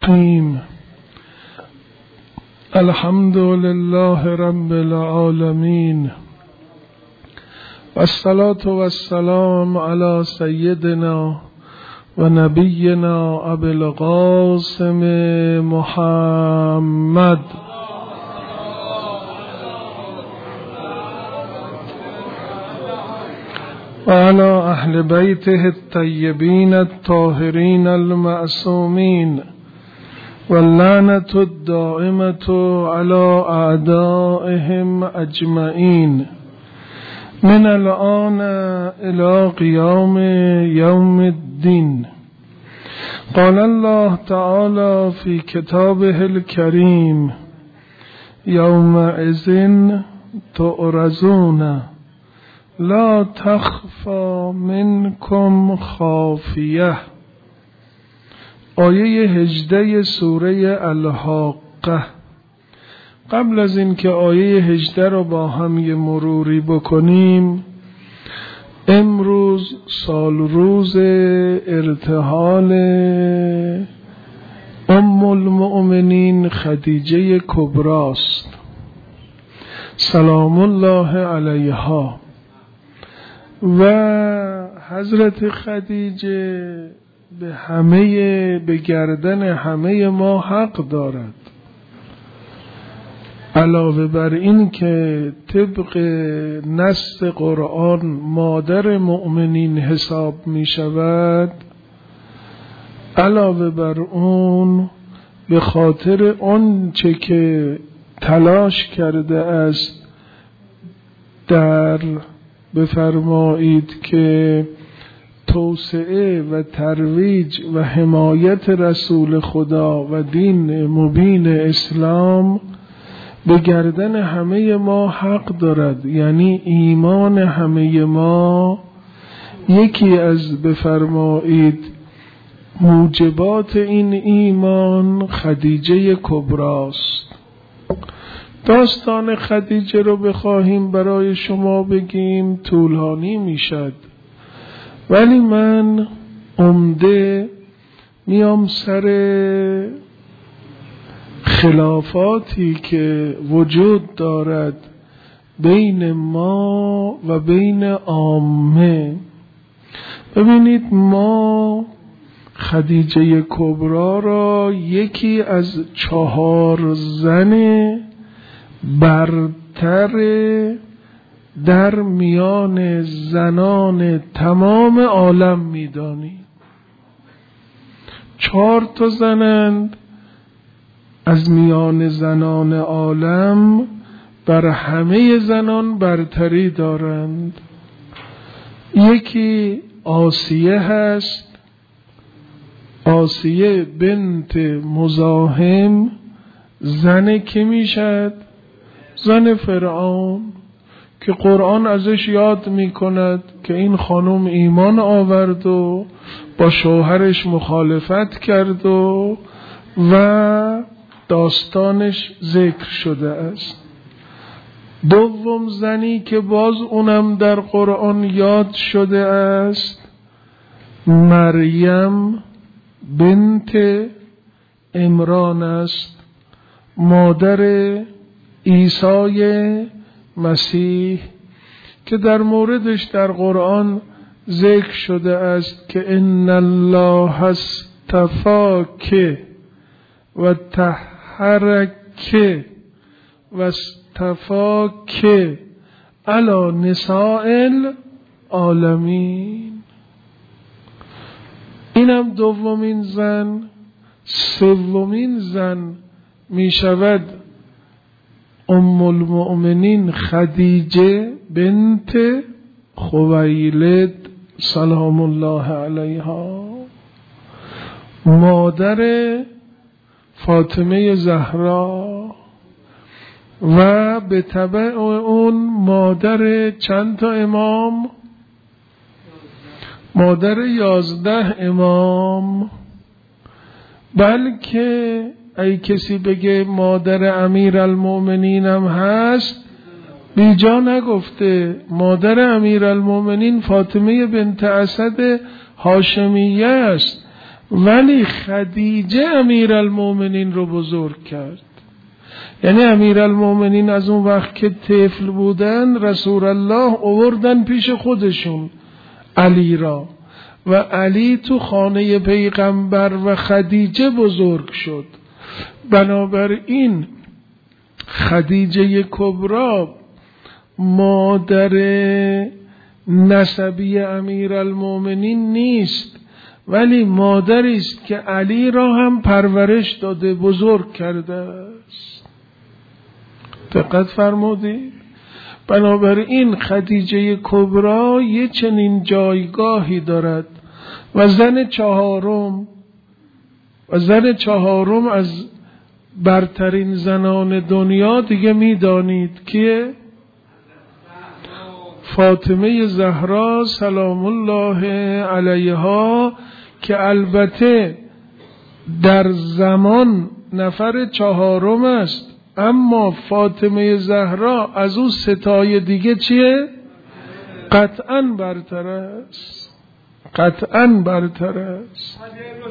الرحیم. الحمد لله رب العالمین و الصلاة و السلام علی سیدنا و نبینا ابی القاسم محمد و علی اهل بیته الطیبین الطاهرین المعصومین واللعنة الدائمة على أعدائهم أجمعين من الآن إلى قيام يوم الدين. قال الله تعالى في كتابه الكريم: يومئذ تعرضون لا تخفى منكم خافية. آیه 18 سوره الحاقه. قبل از اینکه آیه 18 رو با هم یه مروری بکنیم، امروز سال روز ارتحال ام المؤمنین خدیجه کبراست سلام الله علیها، و حضرت خدیجه به گردن همه ما حق دارد. علاوه بر این که طبق نص قرآن مادر مؤمنین حساب می شود، علاوه بر اون به خاطر اون چه که تلاش کرده است در بفرمایید که توسعه و ترویج و حمایت رسول خدا و دین مبین اسلام، به گردن همه ما حق دارد. یعنی ایمان همه ما یکی از بفرمایید موجبات این ایمان خدیجه کبراست. داستان خدیجه رو بخواهیم برای شما بگیم طولانی میشد، ولی من عمده میام سر خلافاتی که وجود دارد بین ما و بین عامه. ببینید، ما خدیجه کبرا را یکی از 4 زن برتر در میان زنان تمام عالم میدانیم. 4 تا زنند از میان زنان عالم، بر همه زنان برتری دارند. یکی آسیه هست، آسیه بنت مزاحم، زن که میشد؟ زن فرعون، که قرآن ازش یاد می کند که این خانم ایمان آورد و با شوهرش مخالفت کرد و داستانش ذکر شده است. دوم زنی که باز اونم در قرآن یاد شده است، مریم بنت عمران است، مادر عیسی مسیح، که در موردش در قرآن ذکر شده است که ان الله اصطفاک و طهرک و اصطفاک علی نساء العالمین. اینم دومین زن. سومین زن می شود ام المؤمنین خدیجه بنت خویلد سلام الله علیها، مادر فاطمه زهرا، و به تبع اون مادر چند تا امام؟ مادر 11 امام. بلکه ای کسی بگه مادر امیرالمؤمنین هم هست، بیجا نگفته. مادر امیرالمؤمنین فاطمه بنت اسد هاشمیه است، ولی خدیجه امیرالمومنین رو بزرگ کرد. یعنی امیرالمومنین از اون وقت که طفل بودن رسول الله آوردن پیش خودشون علی را و علی تو خانه پیغمبر و خدیجه بزرگ شد. بنابراین خدیجه کبری مادر نسبی امیرالمومنین نیست، ولی مادری است که علی را هم پرورش داده، بزرگ کرده است. دقت فرمودید؟ بنابراین خدیجه کبری یه چنین جایگاهی دارد و زن چهارم از برترین زنان دنیا دیگه میدانید که فاطمه زهرا سلام الله علیها، که البته در زمان نفر چهارم است، اما فاطمه زهرا از اون ستای دیگه چیه؟ قطعاً برتر است. قطعاً برتر است.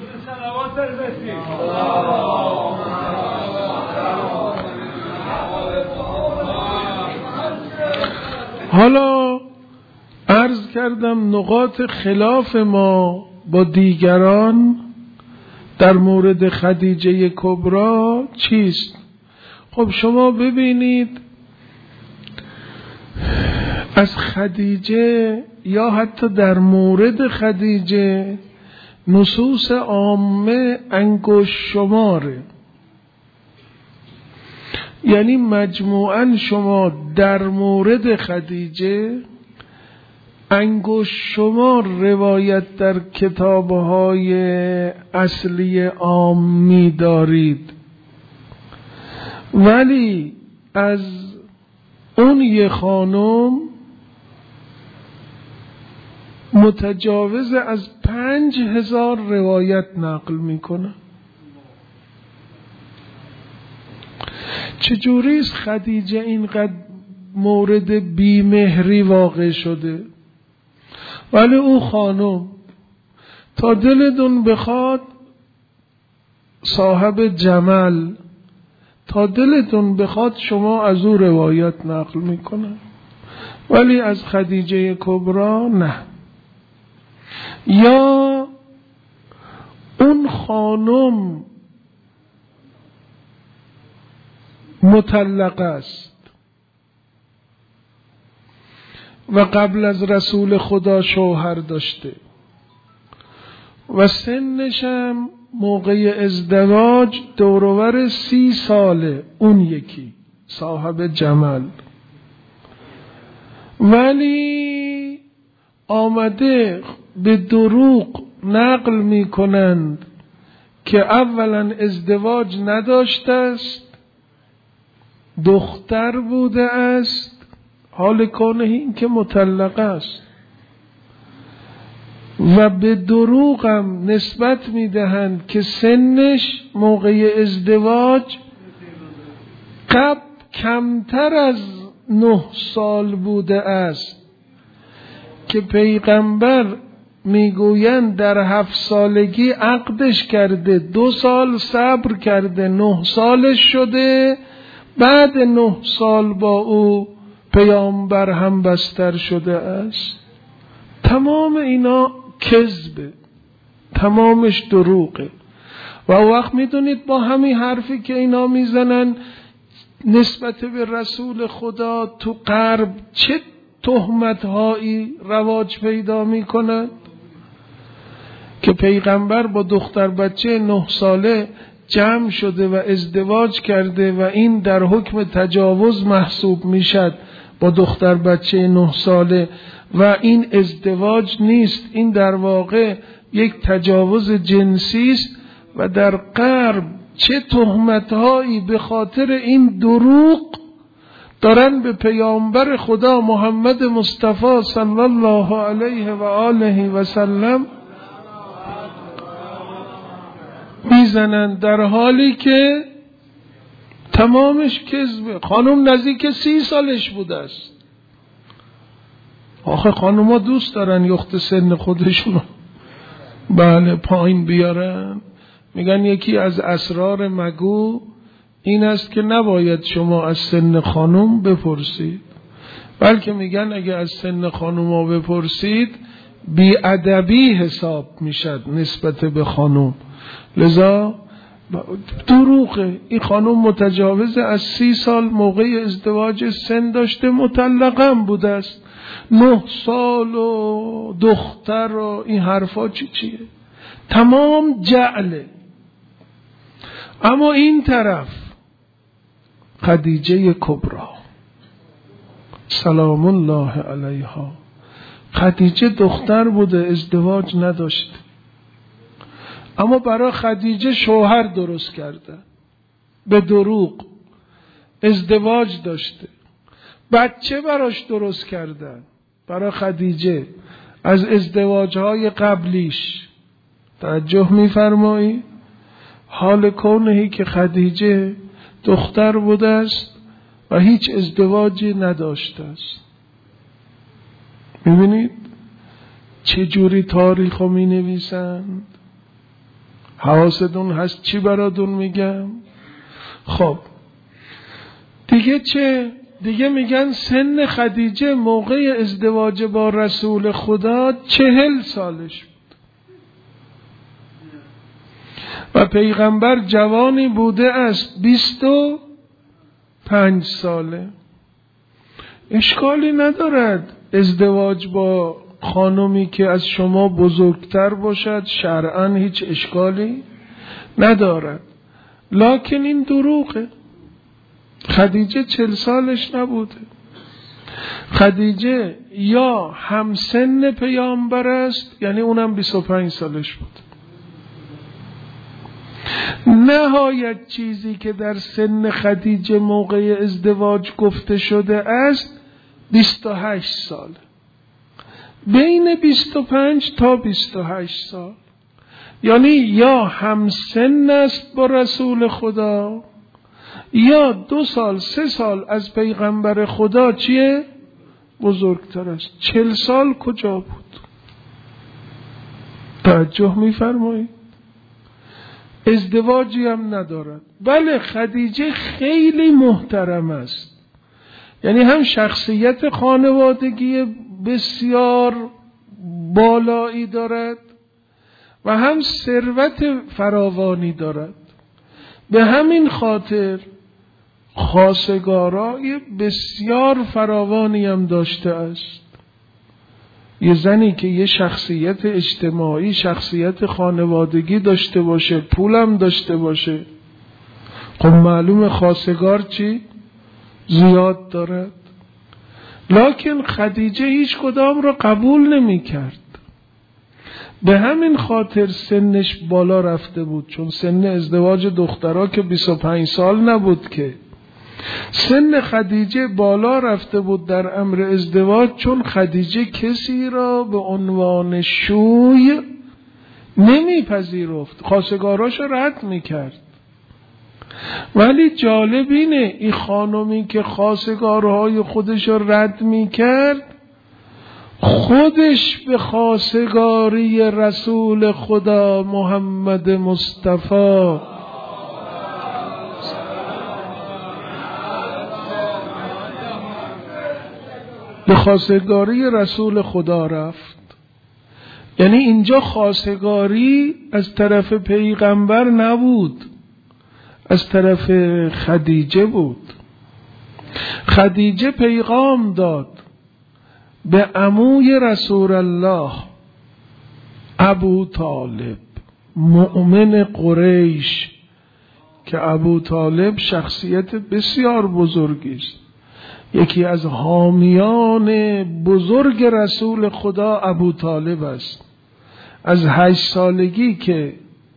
حالا عرض کردم نقاط خلاف ما با دیگران در مورد خدیجه کبری چیست؟ خب شما ببینید از خدیجه یا حتی در مورد خدیجه نصوص عامه انگشت شماره. یعنی مجموعاً شما در مورد خدیجه انگشت شمار روایت در کتاب‌های اصلی عامی دارید، ولی از اون یه خانم متجاوز از 5000 روایت نقل میکنه. چجوری است خدیجه اینقدر مورد بیمهری واقع شده؟ ولی او خانم تا دلتون بخواد صاحب جمل، تا دلتون بخواد شما از او روایت نقل میکنه، ولی از خدیجه کبری نه. یا اون خانم مطلقه است و قبل از رسول خدا شوهر داشته و سنش هم موقع ازدواج دوروبر 30 ساله، اون یکی صاحب جمل، ولی آمده به دروغ نقل می کنند که اولا ازدواج نداشته است، دختر بوده است، حال کنه این که مطلقه است، و به دروغ هم نسبت می دهند که سنش موقع ازدواج کمتر از 9 سال بوده است، که پیغمبر میگویند در 7 سالگی عقدش کرده، 2 سال صبر کرده، 9 سالش شده، بعد 9 سال با او پیامبر هم بستر شده است. تمام اینا کذبه، تمامش دروغه. و وقت میدونید با همین حرفی که اینا میزنن نسبت به رسول خدا تو غرب چه تهمت‌هایی رواج پیدا میکنند که پیغمبر با دختر بچه 9 ساله جمع شده و ازدواج کرده و این در حکم تجاوز محسوب میشد با دختر بچه 9 ساله، و این ازدواج نیست، این در واقع یک تجاوز جنسی است. و در غرب چه تهمت‌هایی به خاطر این دروغ دارن به پیامبر خدا محمد مصطفی صلی الله علیه و آله و سلم میزنن، در حالی که تمامش کذبه. خانم نزدیک 30 سالش بوده است. آخه خانوما دوست دارن یخت سن خودشونو. بله پایین بیارن. میگن یکی از اسرار مگو این است که نباید شما از سن خانم بپرسید، بلکه میگن اگه از سن خانوما بپرسید بی‌ادبی حساب میشد نسبت به خانم. لذا دروغه. این خانم متجاوز از 30 سال موقع ازدواج سن داشته، مطلقم بوده است. 9 سال و دختر و این حرفا چیه؟ تمام جعله. اما این طرف خدیجه کبری سلام الله علیها، خدیجه دختر بوده، ازدواج نداشته، اما برای خدیجه شوهر درست کرده، به دروغ ازدواج داشته، بچه براش درست کردن برای خدیجه از ازدواجهای قبلیش. توجه میفرمایی؟ حال کونهی که خدیجه دختر بوده است و هیچ ازدواجی نداشته است. میبینید چجوری تاریخو می نویسند؟ حواستون هست چی براتون میگم؟ خب دیگه چه؟ دیگه میگن سن خدیجه موقع ازدواج با رسول خدا 40 سالش بود و پیغمبر جوانی بوده است 25 ساله. اشکالی ندارد ازدواج با خانمی که از شما بزرگتر باشد، شرعاً هیچ اشکالی ندارد، لکن این دروغه. خدیجه 40 سالش نبوده. خدیجه یا همسن پیامبر است، یعنی اونم 25 سالش بود. نهایت چیزی که در سن خدیجه موقع ازدواج گفته شده است 28 سال، بین 25 تا 28 سال، یعنی یا همسن است با رسول خدا یا 2 سال 3 سال از پیغمبر خدا چیه؟ بزرگتر است. 40 سال کجا بود؟ توجه میفرمایید؟ ازدواجی هم ندارد. بله خدیجه خیلی محترم است، یعنی هم شخصیت خانوادگی بسیار بالایی دارد و هم ثروت فراوانی دارد. به همین خاطر خواستگارای بسیار فراوانی هم داشته است. یه زنی که یه شخصیت اجتماعی، شخصیت خانوادگی داشته باشه، پولم داشته باشه، خب معلوم خواستگار چی؟ زیاد دارد. لکن خدیجه هیچ کدام رو قبول نمی کرد. به همین خاطر سنش بالا رفته بود، چون سن ازدواج دخترها که 25 سال نبود که. سن خدیجه بالا رفته بود در امر ازدواج، چون خدیجه کسی را به عنوان شوی نمیپذیرفت، خواستگاراشو رد میکرد. ولی جالب اینه این خانمی که خواستگارهای خودش رو رد میکرد، خودش به خواستگاری رسول خدا محمد مصطفی به خواستگاری رسول خدا رفت. یعنی اینجا خواستگاری از طرف پیغمبر نبود، از طرف خدیجه بود. خدیجه پیغام داد به عموی رسول الله ابو طالب مؤمن قریش، که ابو طالب شخصیت بسیار بزرگی است، یکی از حامیان بزرگ رسول خدا ابو طالب است. از 8 سالگی که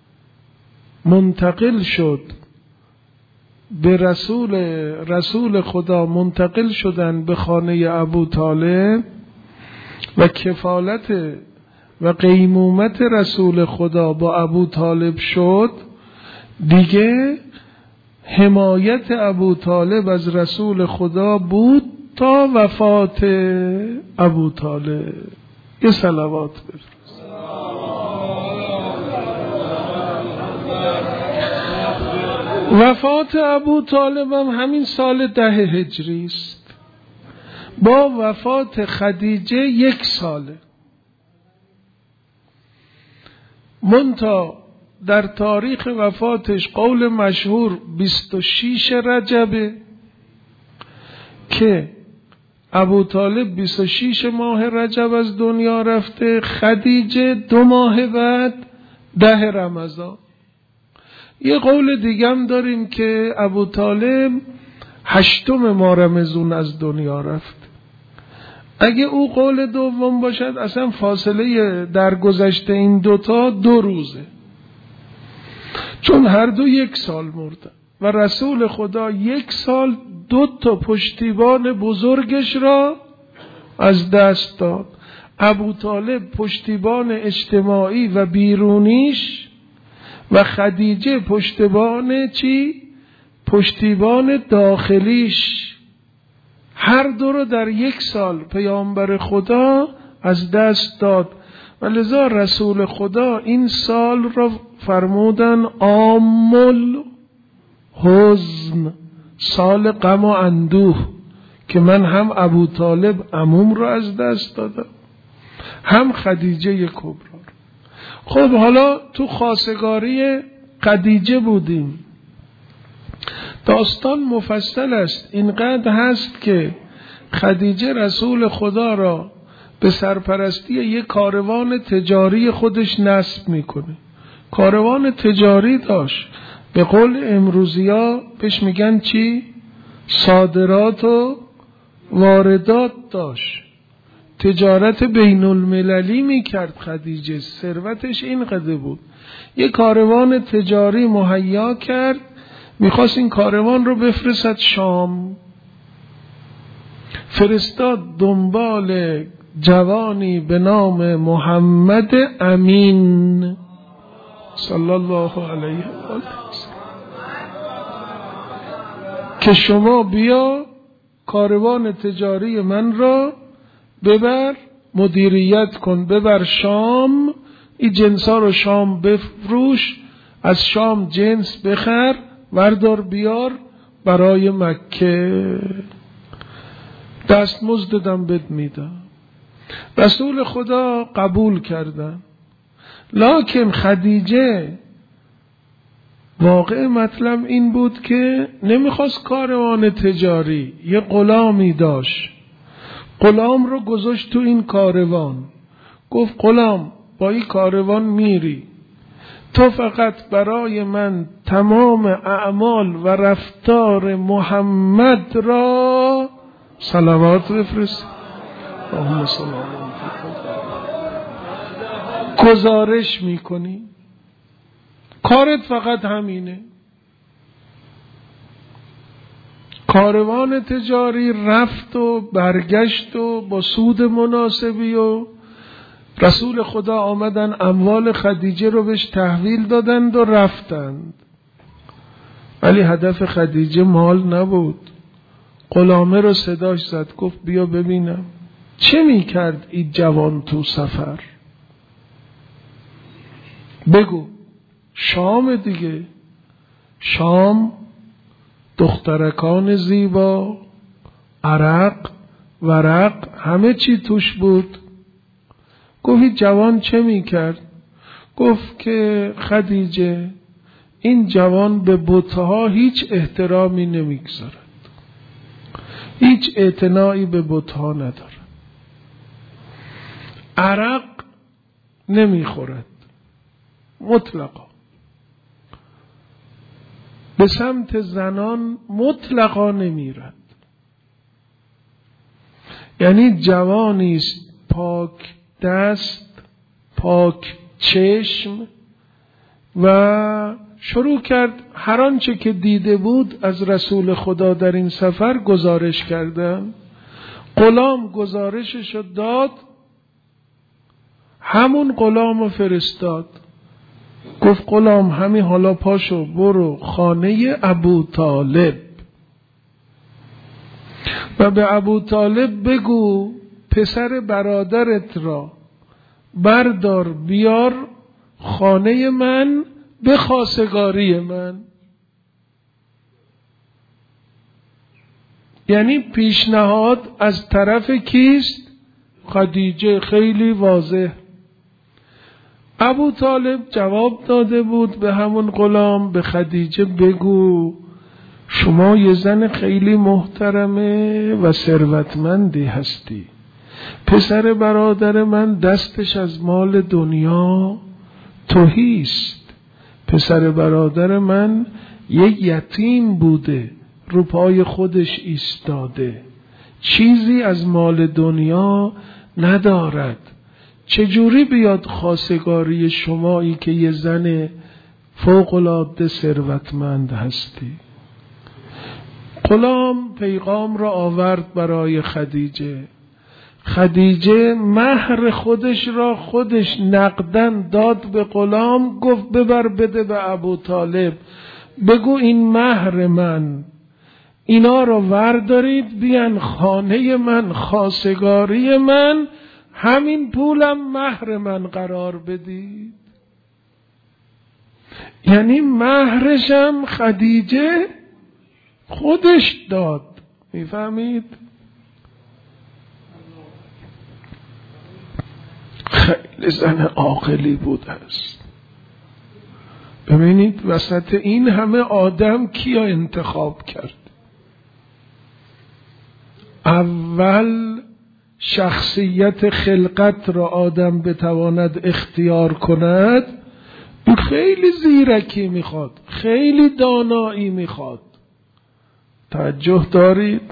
منتقل شد به رسول خدا، منتقل شدن به خانه ابو طالب و کفالت و قیمومت رسول خدا با ابو طالب شد، دیگه حمایت ابو طالب از رسول خدا بود تا وفات ابو طالب. یه صلوات بفرست. وفات ابو طالب هم همین سال 10 هجری است، با وفات خدیجه 1 ساله. منتها در تاریخ وفاتش قول مشهور 26 رجبه که ابو طالب 26 ماه رجب از دنیا رفته، خدیجه 2 ماه بعد 10 رمضان. یه قول دیگم داریم که ابو طالب 8 ماه رمضان از دنیا رفت. اگه او قول دوم باشد اصلا فاصله درگذشت این دوتا 2 روزه، چون هر دو 1 سال مردن و رسول خدا 1 سال 2 پشتیبان بزرگش را از دست داد. ابو طالب پشتیبان اجتماعی و بیرونیش و خدیجه پشتیبان چی؟ پشتیبان داخلیش. هر دو رو در 1 سال پیامبر خدا از دست داد و لذا رسول خدا این سال را فرمودن عام الحزن، سال غم و اندوه، که من هم ابو طالب عموم رو از دست دادم هم خدیجه کبرا. خب حالا تو خواستگاری خدیجه بودیم. داستان مفصل است، اینقدر هست که خدیجه رسول خدا را به سرپرستی یک کاروان تجاری خودش نصب میکنه. کاروان تجاری داشت، به قول امروزیا بهش میگن چی؟ صادرات و واردات داشت. تجارت بین المللی میکرد خدیجه، ثروتش اینقدر بود. یک کاروان تجاری مهیا کرد، میخواست این کاروان رو بفرستد شام. فرستاد دنبال جوانی به نام محمد امین صلی الله علیه و آله که شما بیا کاروان تجاری من را ببر مدیریت کن، ببر شام، این جنسا رو شام بفروش، از شام جنس بخر، وردار بیار برای مکه، دستمزد دادم بد میدم. رسول خدا قبول کردن، لکن خدیجه واقع مطلب این بود که نمیخواست کاروان تجاری، یه غلامی داشت، غلام رو گذاشت تو این کاروان، گفت غلام با این کاروان میری، تو فقط برای من تمام اعمال و رفتار محمد را صلوات بفرست، اللهم صل علی محمد، گزارش میکنی، کارت فقط همینه. کاروان تجاری رفت و برگشت و با سود مناسبی و رسول خدا آمدن اموال خدیجه رو بهش تحویل دادند و رفتند. ولی هدف خدیجه مال نبود. غلامه رو صداش زد، گفت بیا ببینم چه میکرد این جوان تو سفر، بگو. شام دیگه، شام، دخترکان زیبا، عرق ورق همه چی توش بود. گفت جوان چه میکرد؟ گفت که خدیجه این جوان به بتها هیچ احترامی نمیگذارد، هیچ اعتنایی به بتها ندارد، عرق نمیخورد مطلقا، به سمت زنان مطلقا نمیرد. یعنی جوانی است پاک دست، پاک چشم، و شروع کرد هر آنچه که دیده بود از رسول خدا در این سفر گزارش کردن. غلام گزارشش داد، همون غلام فرستاد، گفت غلام همین حالا پاشو برو خانه ابو طالب و به ابو طالب بگو پسر برادرت را بردار بیار خانه من به خواستگاری من. یعنی پیشنهاد از طرف کیست؟ خدیجه. خیلی واضح. ابو طالب جواب داده بود به همون غلام، به خدیجه بگو شما یه زن خیلی محترمه و ثروتمندی هستی، پسر برادر من دستش از مال دنیا تهیست، پسر برادر من یک یتیم بوده، رو پای خودش ایستاده، چیزی از مال دنیا ندارد، چجوری بیاد خواستگاری شمایی که یه زن فوق‌العاده ثروتمند هستی؟ غلام پیغام را آورد برای خدیجه. خدیجه مهر خودش را خودش نقدن داد به غلام، گفت ببر بده به ابو طالب، بگو این مهر من، اینا رو وردارید بیان خانه من، خواستگاری من، همین پولم مهر من قرار بدید. یعنی مهرشم خدیجه خودش داد. میفهمید؟ خیلی زن عاقلی بود است. ببینید وسط این همه آدم کیا انتخاب کرد؟ اول شخصیت خلقت را آدم بتواند اختیار کند، این خیلی زیرکی میخواد، خیلی دانایی میخواد. توجه دارید؟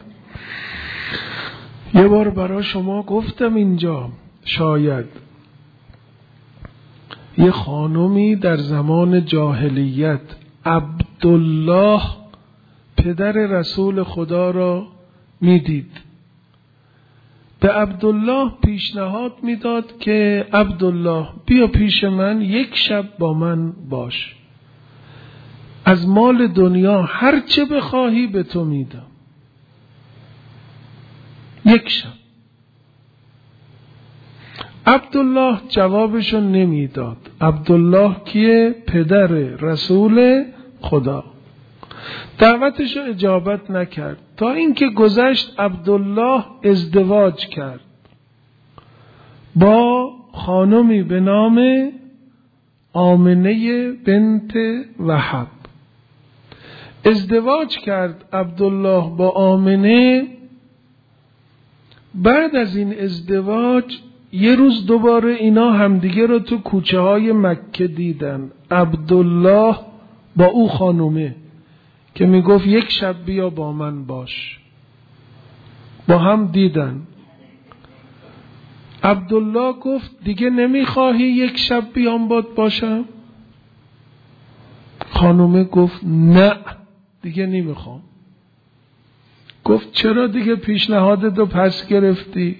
یه بار برای شما گفتم اینجا، شاید یه خانومی در زمان جاهلیت عبدالله پدر رسول خدا را میدید، به عبدالله پیشنهاد میداد که عبدالله بیا پیش من یک شب با من باش، از مال دنیا هر چه بخواهی به تو میدم، یک شب. عبدالله جوابشو نمیداد. عبدالله کیه؟ پدر رسول خدا. دعوتشو اجابت نکرد تا اینکه گذشت. عبدالله ازدواج کرد با خانمی به نام آمنه بنت وهب. ازدواج کرد عبدالله با آمنه. بعد از این ازدواج یه روز دوباره اینا همدیگه رو تو کوچه های مکه دیدن، عبدالله با او خانومه که میگفت یک شب بیا با من باش. با هم دیدن. عبدالله گفت دیگه نمیخواهی یک شب بیام باد باشم؟ خانومه گفت نه دیگه نمیخوام. گفت چرا دیگه پیشنهادتو پس گرفتی؟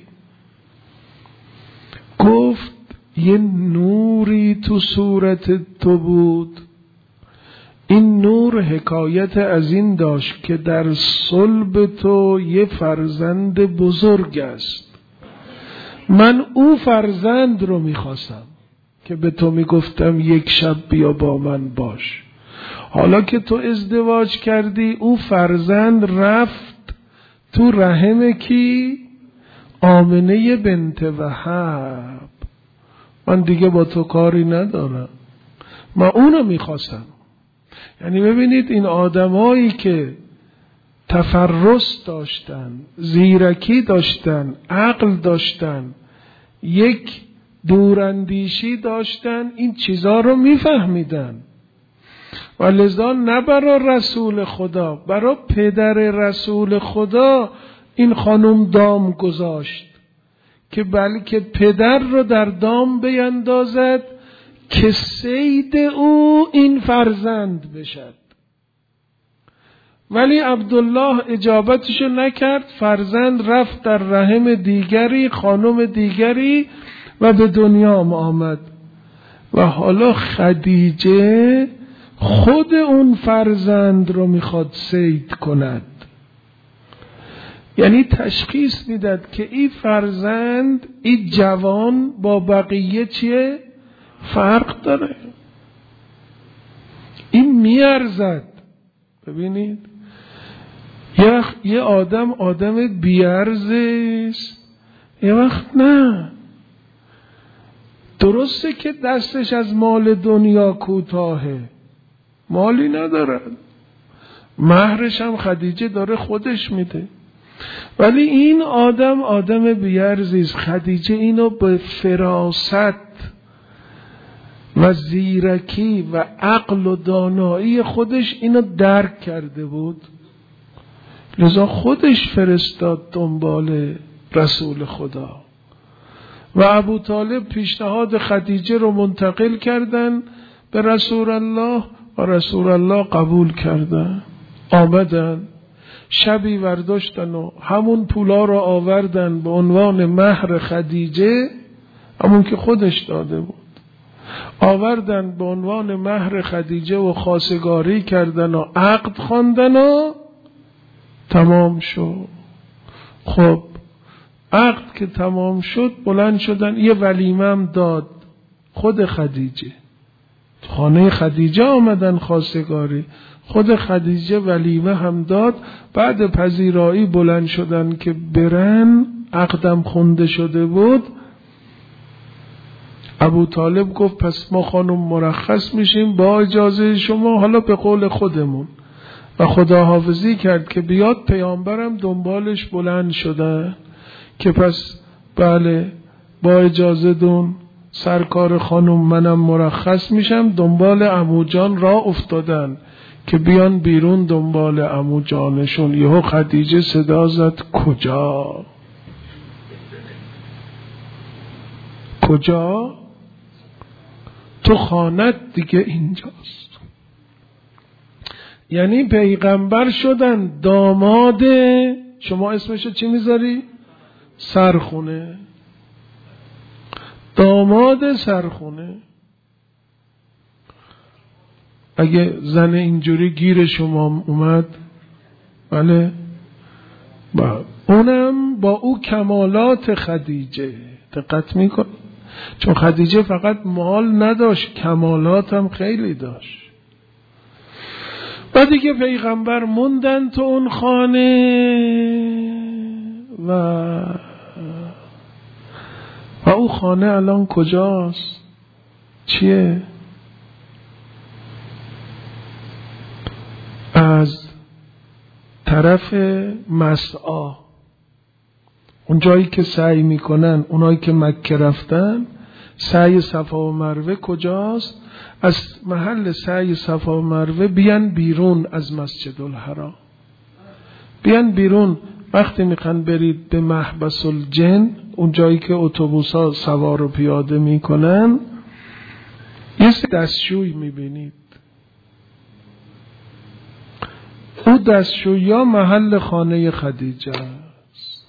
گفت یه نوری تو صورت تو بود، این نور حکایت از این داشت که در صلب تو یه فرزند بزرگ است. من او فرزند رو میخواستم که به تو میگفتم یک شب بیا با من باش. حالا که تو ازدواج کردی او فرزند رفت تو رحم کی؟ آمنه بنت وهب. من دیگه با تو کاری ندارم، من اونو میخواستم. یعنی ببینید این آدمایی که تفرس داشتن، زیرکی داشتن، عقل داشتن، یک دوراندیشی داشتن، این چیزا رو میفهمیدن. و لذا نه برای رسول خدا، برای پدر رسول خدا این خانم دام گذاشت که بلکه پدر رو در دام بیندازد که صید او این فرزند بشد. ولی عبدالله اجابتشو نکرد، فرزند رفت در رحم دیگری، خانم دیگری و به دنیا آمد. و حالا خدیجه خود اون فرزند رو میخواد صید کند. یعنی تشخیص میداد که این فرزند، این جوان با بقیه چیه؟ فرق داره، این میارزد. ببینید یه آدم بی‌ارزه است، یه وقت نه. درسته که دستش از مال دنیا کوتاهه، مالی ندارد، مهرش هم خدیجه داره خودش میده، ولی این آدم بی‌ارزی است. خدیجه اینو به فراست و زیرکی و عقل و دانایی خودش اینو درک کرده بود، لذا خودش فرستاد دنبال رسول خدا و ابو طالب پیشنهاد خدیجه رو منتقل کردن به رسول الله و رسول الله قبول کردن. آمدن شبی ورداشتن و همون پولا رو آوردن به عنوان مهر خدیجه، همون که خودش داده بود، آوردن به عنوان مهر خدیجه و خواستگاری کردن و عقد خواندن و تمام شد. خب عقد که تمام شد بلند شدن، یه ولیمه هم داد خود خدیجه، خانه خدیجه آمدن خواستگاری، خود خدیجه ولیمه هم داد. بعد پذیرایی بلند شدن که برن، عقدم خونده شده بود. ابو طالب گفت پس ما خانم مرخص میشیم با اجازه شما، حالا به قول خودمون، و خداحافظی کرد که بیاد. پیامبرم دنبالش بلند شدن که پس بله با اجازه دون سرکار خانم منم مرخص میشم. دنبال عمو جان را افتادن که بیان بیرون دنبال عمو جانشون. یهو خدیجه صدا زد کجا؟ کجا؟ تو خانت دیگه اینجاست. یعنی پیغمبر شدن داماد، شما اسمشو چی میذاری؟ سرخونه. داماد سرخونه. اگه زن اینجوری گیر شما اومد، بله، اونم با او کمالات خدیجه. دقت میکن، چون خدیجه فقط مال نداشت، کمالات هم خیلی داشت. و دیگه پیغمبر موندن تو اون خانه و او خانه الان کجاست؟ چیه؟ از طرف مسعی، اون جایی که سعی میکنن اونایی که مکه رفتن، سعی صفا و مروه کجاست؟ از محل سعی صفا و مروه بیان بیرون از مسجد الحرام، بیان بیرون. وقتی میخوان برید به محبس الجن، اون جایی که اتوبوس‌ها سوار و پیاده میکنن، یه دستشوی میبینید. او دستشویی ها محل خانه خدیجه است.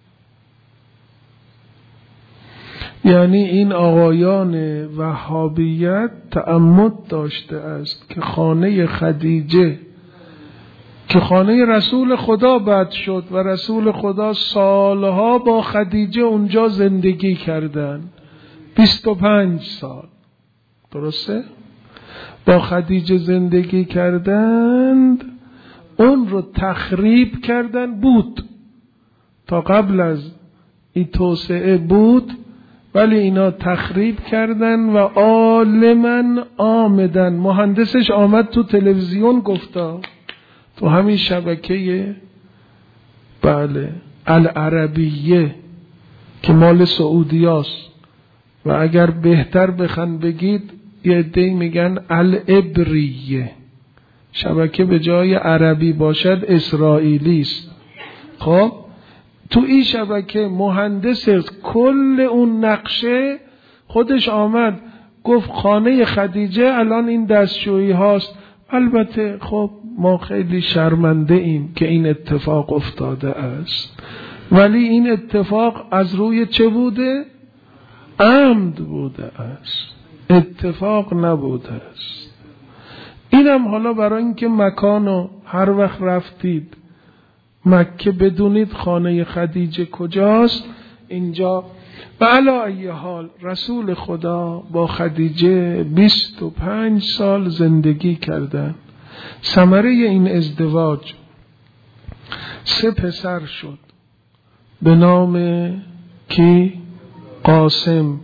یعنی این آقایان وهابیت تعمد داشته است که خانه خدیجه که خانه رسول خدا بعد شد و رسول خدا سالها با خدیجه اونجا زندگی کردن، 25 سال، درسته؟ با خدیجه زندگی کردند. اون رو تخریب کردن، بود تا قبل از این توسعه بود، ولی اینا تخریب کردن و عالماً آمدن. مهندسش آمد تو تلویزیون گفتا، تو همین شبکه بله العربیه که مال سعودیاست، و اگر بهتر بخوان بگید یه عده‌ای میگن العبریه، شبکه به جای عربی باشد اسرائیلی است. خب تو این شبکه مهندس کل اون نقشه خودش آمد گفت خانه خدیجه الان این دستشویی هاست. البته خب ما خیلی شرمنده ایم که این اتفاق افتاده است، ولی این اتفاق از روی چه بوده؟ عمد بوده است، اتفاق نبوده است. اینم حالا برای اینکه مکانو هر وقت رفتید مکه بدونید خانه خدیجه کجاست. اینجا و علی ای حال رسول خدا با خدیجه 25 سال زندگی کردن. ثمره این ازدواج 3 پسر شد به نام کی؟ قاسم،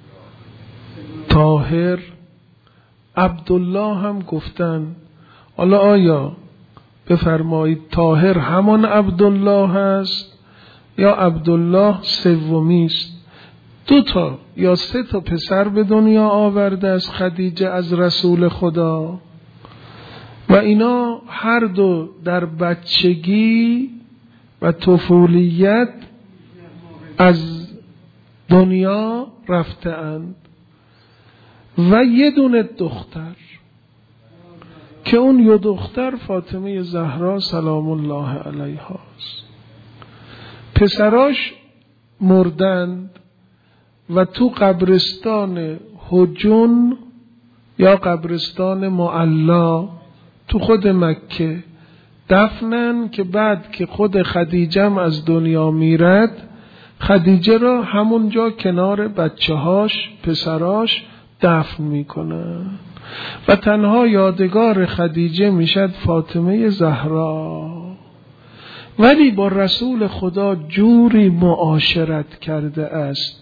طاهر، عبدالله هم گفتن. حالا آیا بفرمایید طاهر همان عبدالله هست یا عبدالله سومی است؟ 2 یا 3 پسر به دنیا آورده از خدیجه از رسول خدا و اینا هر دو در بچگی و طفولیت از دنیا رفته اند و 1 دختر که اون 1 دختر فاطمه زهرا سلام الله علیها است. پسراش مردند و تو قبرستان حجون یا قبرستان معلا تو خود مکه دفنن که بعد که خود خدیجه از دنیا میرد خدیجه را همونجا کنار بچه‌هاش پسراش دفن میکنن و تنها یادگار خدیجه میشد فاطمه زهرا. ولی با رسول خدا جوری معاشرت کرده است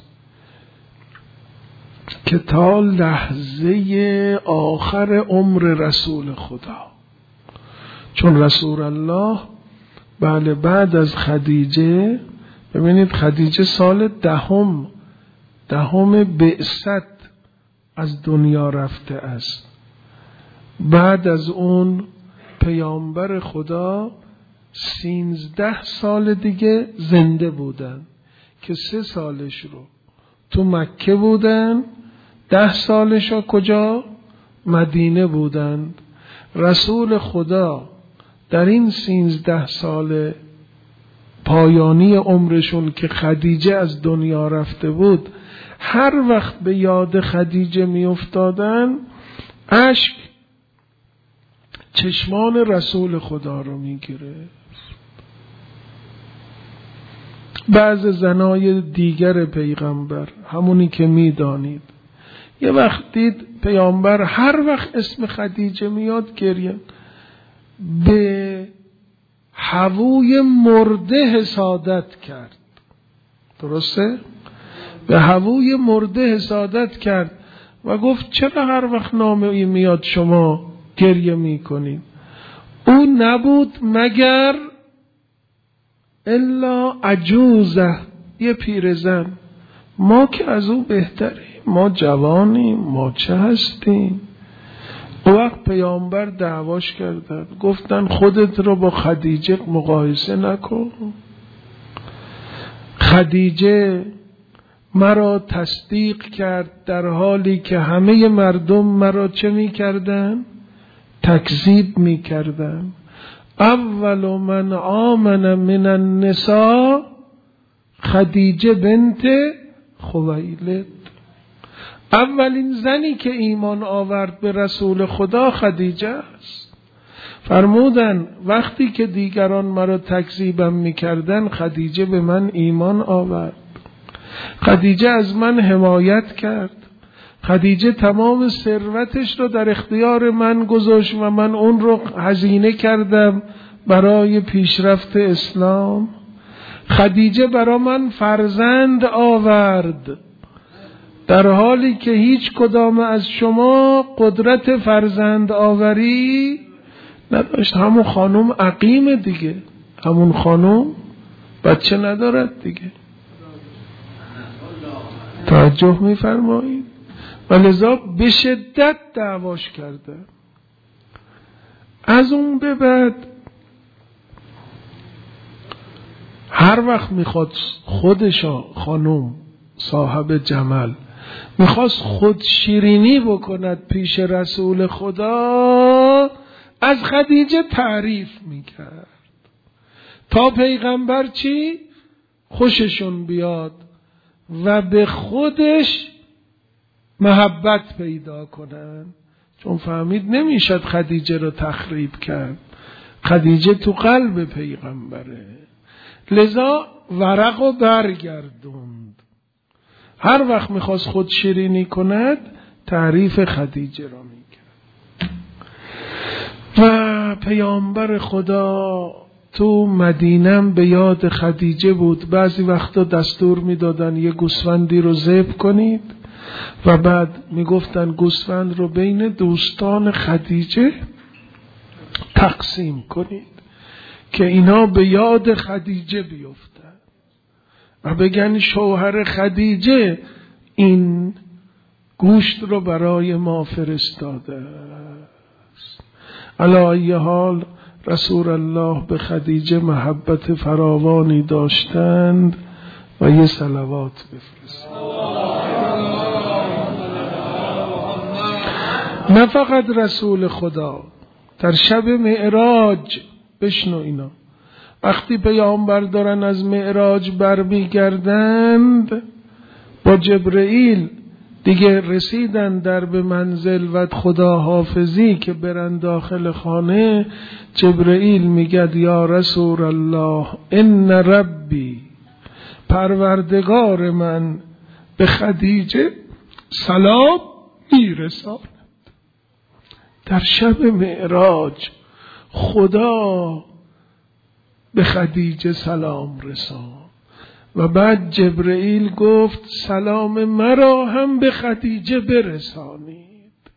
که تا لحظه آخر عمر رسول خدا، چون رسول الله بله بعد از خدیجه، ببینید خدیجه سال 10 بعثت از دنیا رفته است. بعد از اون پیامبر خدا 13 سال دیگه زنده بودن که 3 سالش رو تو مکه بودن، 10 سالش رو کجا؟ مدینه بودن. رسول خدا در این 13 سال پایانی عمرشون که خدیجه از دنیا رفته بود هر وقت به یاد خدیجه می افتادن اشک چشمان رسول خدا رو می گرفت. بعض زنای دیگر پیغمبر همونی که می دانید یه وقت دید پیامبر هر وقت اسم خدیجه میاد گریه، به هووی مرده حسادت کرد. درسته؟ به هووی مرده حسادت کرد و گفت چرا هر وقت نامه میاد شما گریه میکنید؟ او نبود مگر الا عجوزه، یه پیرزن. ما که از او بهتریم، ما جوانیم، ما چه هستیم؟ او وقت پیامبر دعواش کردن، گفتن خودت رو با خدیجه مقایسه نکن. خدیجه مرا تصدیق کرد در حالی که همه مردم مرا چه می کردن؟ تکذیب می کردن. اول من آمن من النساء خدیجه بنت خویلد. اولین زنی که ایمان آورد به رسول خدا خدیجه است. فرمودن وقتی که دیگران مرا تکذیبم میکردن خدیجه به من ایمان آورد. خدیجه از من حمایت کرد. خدیجه تمام ثروتش رو در اختیار من گذاشت و من اون رو هزینه کردم برای پیشرفت اسلام. خدیجه برای من فرزند آورد در حالی که هیچ کدام از شما قدرت فرزند آوری نداشت. همون خانم عقیم دیگه، همون خانم بچه ندارد دیگه. توجه میفرمایید؟ و لذا به شدت دعواش کرده. از اون به بعد هر وقت میخواد خودشا خانم صاحب جمل میخواست خود شیرینی بکند پیش رسول خدا از خدیجه تعریف میکرد تا پیغمبر چی؟ خوششون بیاد و به خودش محبت پیدا کنن. چون فهمید نمیشد خدیجه رو تخریب کرد. خدیجه تو قلب پیغمبره. لذا ورق رو برگردوند. هر وقت میخواست خود شیرینی کند تعریف خدیجه رو میکرد. و پیامبر خدا تو مدینم به یاد خدیجه بود. بعضی وقتا دستور میدادن یه گوسفندی رو ذبح کنید و بعد میگفتن گوسفند رو بین دوستان خدیجه تقسیم کنید که اینا به یاد خدیجه بیفتن و بگن شوهر خدیجه این گوشت رو برای ما فرستاده است. علی ای حال رسول الله به خدیجه محبت فراوانی داشتند و یه صلوات بفرستید. نه فقط رسول خدا، در شب معراج بشنو اینا، وقتی پیامبر دارن از معراج برمیگردند با جبرئیل دیگه رسیدن در به منزل و خدا حافظی که برن داخل خانه، جبرئیل میگه یا رسول الله ان ربی، پروردگار من به خدیجه سلام میرساند. در شب معراج خدا به خدیجه سلام رساند و بعد جبرئیل گفت سلام مرا هم به خدیجه برسانید.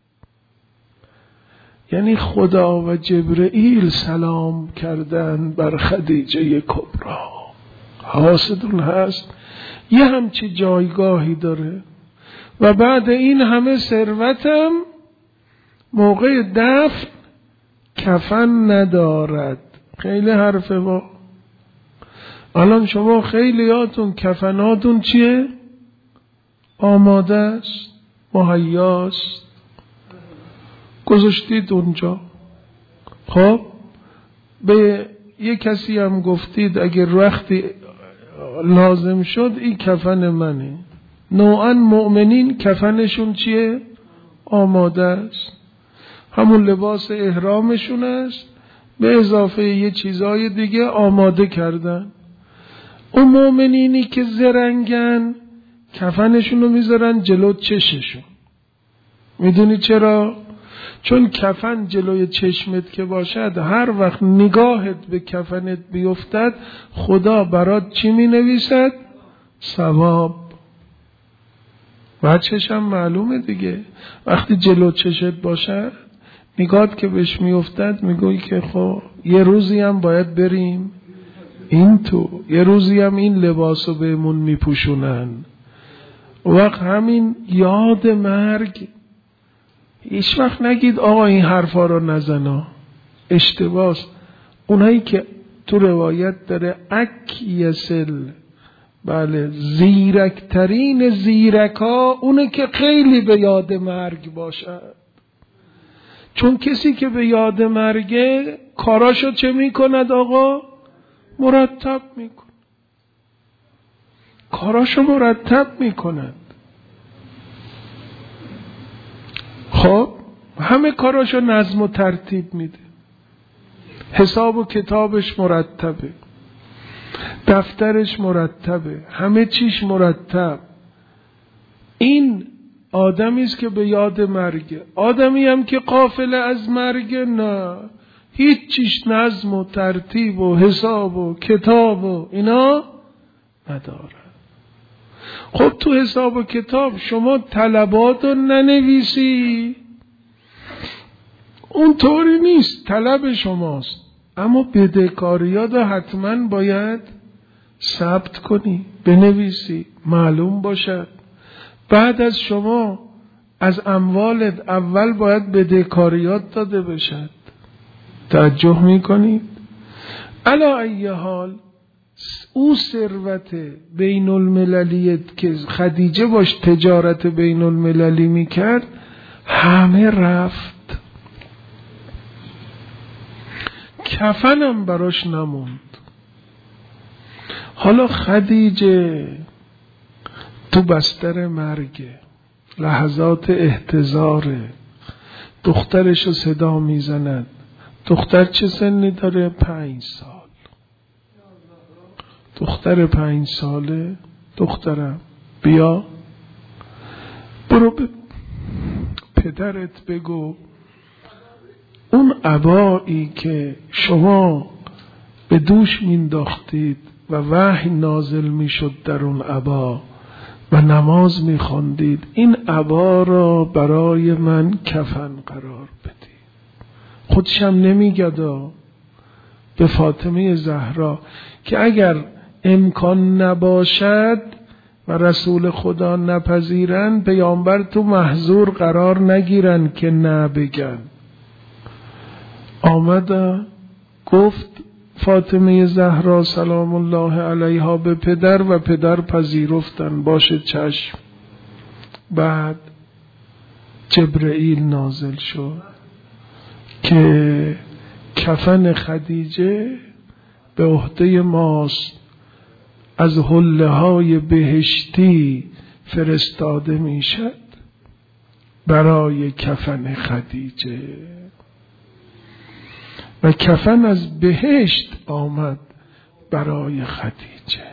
یعنی خدا و جبرئیل سلام کردن بر خدیجه کبری. حاسدون هست یه همچی جایگاهی داره و بعد این همه ثروتم موقع دفن کفن ندارد. خیلی حرفه با الان شما خیلیاتون کفناتون چیه؟ آماده است، مهیاست، گذاشتید اونجا. خب به یک کسی هم گفتید اگر وقتی لازم شد این کفن منه. نوعا مؤمنین کفنشون چیه؟ آماده است، همون لباس احرامشون است، به اضافه یه چیزای دیگه آماده کردن. اون مؤمنینی که زرنگن کفنشون رو میذارن جلو چششون. میدونی چرا؟ چون کفن جلوی چشمت که باشد هر وقت نگاهت به کفنت بیفتد خدا برات چی مینویسد؟ ثواب. بچه‌ش هم معلومه دیگه، وقتی جلو چشت باشد نگاهت که بهش میافتد میگوی که خب یه روزی هم باید بریم این تو، یه روزی هم این لباسو بهمون میپوشونن. وقت همین یاد مرگ. هیچ وقت نگید آقا این حرفا رو نزنا، اشتباس. اونایی که تو روایت داره اکیسل، بله زیرکترین زیرکا اونه که خیلی به یاد مرگ باشد. چون کسی که به یاد مرگه کاراشو چه میکند آقا؟ مرتب میکند، کاراشو مرتب میکند. خب همه کاراشو نظم و ترتیب میده، حساب و کتابش مرتبه، دفترش مرتبه، همه چیش مرتب. این آدمی است که به یاد مرگه. آدمی هم که غافل از مرگه نه، هیچ چیش نظم و ترتیب و حساب و کتاب و اینا نداره. خب تو حساب و کتاب شما طلبات رو ننویسی، اون طوری نیست، طلب شماست، اما بدهکاریات رو حتما باید ثبت کنی، بنویسی، معلوم باشد. بعد از شما از اموالت اول باید بدهکاریات داده بشد. توجه میکنید؟ علی ای حال او ثروت بین المللیت که خدیجه باش تجارت بین المللی میکرد همه رفت، کفنم براش نموند. حالا خدیجه تو بستر مرگه، لحظات احتضاره، دخترشو صدا میزند. دختر چه سنی داره؟ 5 سال. دختر 5 ساله، دخترم بیا برو به پدرت بگو اون عبایی که شما به دوش مینداختید و وحی نازل میشد در اون عبا و نماز میخواندید، این عبا را برای من کفن قرار بدید. خودشم نمیگدا به فاطمه زهرا که اگر امکان نباشد و رسول خدا نپذیرن، پیامبر تو محظور قرار نگیرن که نه بگن. آمد گفت فاطمه زهرا سلام الله علیها به پدر و پدر پذیرفتن، باشه چشم. بعد جبرئیل نازل شد که کفن خدیجه به عهده ماست، از حله های بهشتی فرستاده میشد برای کفن خدیجه و کفن از بهشت آمد برای خدیجه.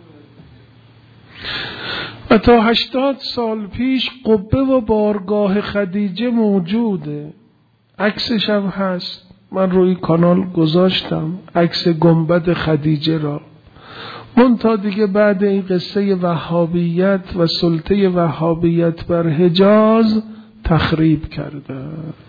و تا 80 سال پیش قبه و بارگاه خدیجه موجوده، عکسش هم هست، من روی کانال گذاشتم عکس گنبد خدیجه را. منتها دیگه بعد این قصه وهابیت و سلطه وهابیت بر حجاز تخریب کرده،